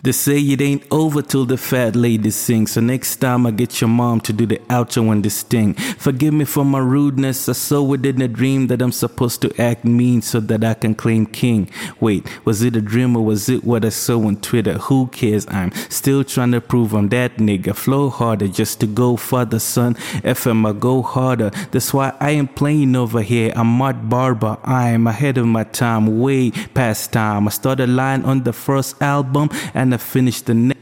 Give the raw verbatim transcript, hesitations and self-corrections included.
They say it ain't over till the fat lady sings. So next time I get your mom to do the outro and this thing. Forgive me for my rudeness. I saw it in a dream that I'm supposed to act mean so that I can claim king. Wait, was it a dream or was it what I saw on Twitter? Who cares? I'm still trying to prove I'm that nigga. Flow harder just to go further, son. F M, I go harder. That's why I ain't playing over here. I'm Mart Barber. I'm ahead of my time, way past time. I started line on the first album and I finished the next.